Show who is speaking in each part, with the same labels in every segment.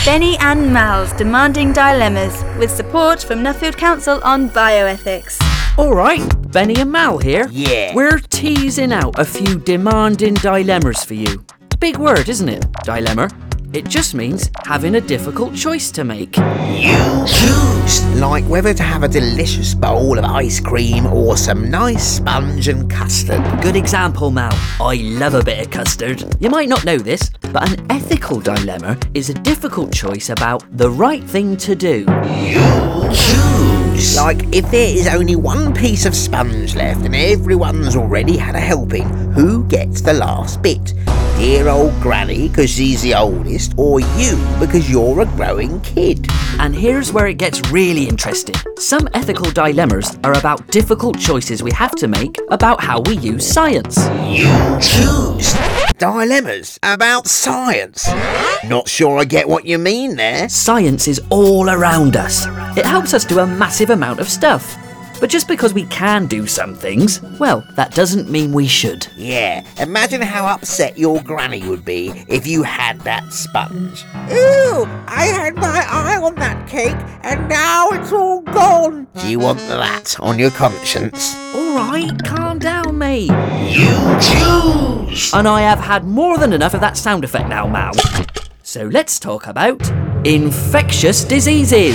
Speaker 1: Benny and Mal's Demanding Dilemmas, with support from Nuffield Council on Bioethics.
Speaker 2: Alright, Benny and Mal here.
Speaker 3: Yeah.
Speaker 2: We're teasing out a few demanding dilemmas for you. Big word, isn't it? Dilemma. It just means having a difficult choice to make.
Speaker 3: You choose, like whether to have a delicious bowl of ice cream or some nice sponge and custard.
Speaker 2: Good example, Mal. I love a bit of custard. You might not know this, but an ethical dilemma is a difficult choice about the right thing to do.
Speaker 3: You choose. Like, if there is only one piece of sponge left and everyone's already had a helping, who gets the last bit? Dear old Granny, because she's the oldest, or you, because you're a growing kid?
Speaker 2: And here's where it gets really interesting. Some ethical dilemmas are about difficult choices we have to make about how we use science.
Speaker 3: You choose. Dilemmas about science. Not sure I get what you mean there.
Speaker 2: Science is all around us. It helps us do a massive amount of stuff. But just because we can do some things, well, that doesn't mean we should.
Speaker 3: Yeah, imagine how upset your granny would be if you had that sponge. Ew, I had my eye on that cake and now it's all gone. Do you want that on your conscience?
Speaker 2: Alright, calm down, mate.
Speaker 3: You choose.
Speaker 2: And I have had more than enough of that sound effect now, Mal. So let's talk about infectious diseases.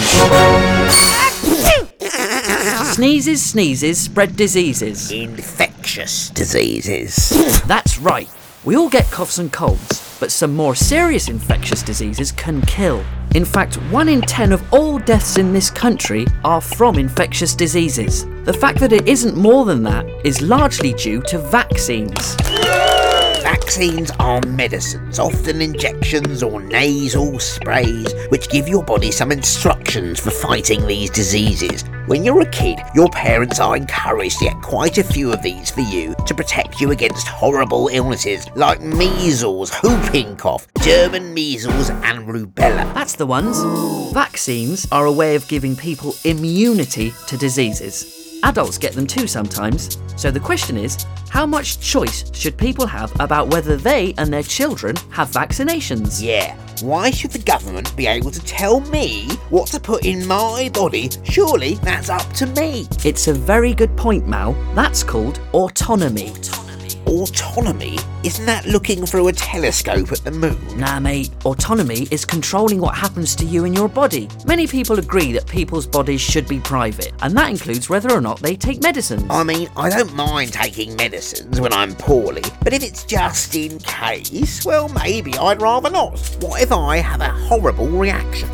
Speaker 2: Sneezes, spread diseases.
Speaker 3: Infectious diseases.
Speaker 2: That's right. We all get coughs and colds, but some more serious infectious diseases can kill. In fact, 1 in 10 of all deaths in this country are from infectious diseases. The fact that it isn't more than that is largely due to vaccines.
Speaker 3: Vaccines are medicines, often injections or nasal sprays, which give your body some instructions for fighting these diseases. When you're a kid, your parents are encouraged to get quite a few of these for you to protect you against horrible illnesses like measles, whooping cough, German measles and rubella.
Speaker 2: That's the ones. Vaccines are a way of giving people immunity to diseases. Adults get them too sometimes. So the question is, how much choice should people have about whether they and their children have vaccinations?
Speaker 3: Yeah, why should the government be able to tell me what to put in my body? Surely that's up to me.
Speaker 2: It's a very good point, Mal. That's called autonomy.
Speaker 3: Autonomy? Isn't that looking through a telescope at the moon?
Speaker 2: Nah, mate. Autonomy is controlling what happens to you in your body. Many people agree that people's bodies should be private, and that includes whether or not they take medicines.
Speaker 3: I mean, I don't mind taking medicines when I'm poorly, but if it's just in case, well, maybe I'd rather not. What if I have a horrible reaction?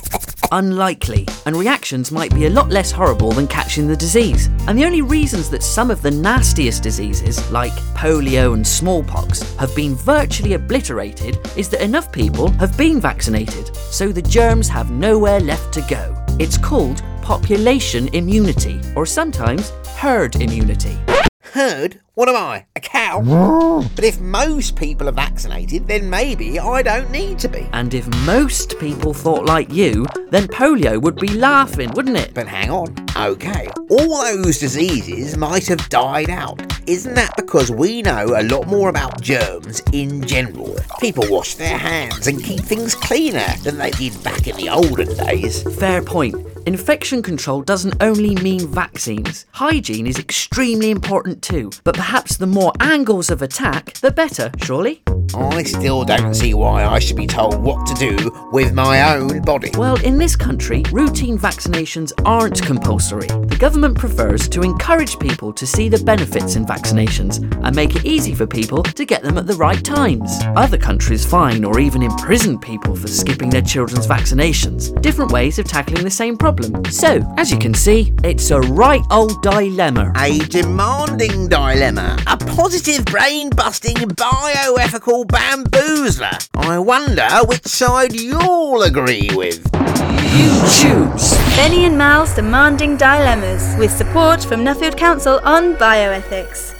Speaker 2: Unlikely, and reactions might be a lot less horrible than catching the disease. And the only reasons that some of the nastiest diseases, like polio and smallpox, have been virtually obliterated is that enough people have been vaccinated, so the germs have nowhere left to go. It's called population immunity, or sometimes herd immunity.
Speaker 3: Herd? What am I, a cow? But if most people are vaccinated, then maybe I don't need to be.
Speaker 2: And if most people thought like you, then polio would be laughing, wouldn't it?
Speaker 3: But hang on, okay, all those diseases might have died out. Isn't that because we know a lot more about germs in general? People wash their hands and keep things cleaner than they did back in the olden days.
Speaker 2: Fair point. Infection control doesn't only mean vaccines. Hygiene is extremely important too, but perhaps the more angles of attack, the better, surely?
Speaker 3: I still don't see why I should be told what to do with my own body.
Speaker 2: Well, in this country, routine vaccinations aren't compulsory. The government prefers to encourage people to see the benefits in vaccinations and make it easy for people to get them at the right times. Other countries fine or even imprison people for skipping their children's vaccinations. Different ways of tackling the same problem. So, as you can see, it's a right old dilemma.
Speaker 3: A demanding dilemma. A positive brain-busting bioethical bamboozler. I wonder which side you'll agree with.
Speaker 2: You choose.
Speaker 1: Benny and Mal's Demanding Dilemmas, with support from Nuffield Council on Bioethics.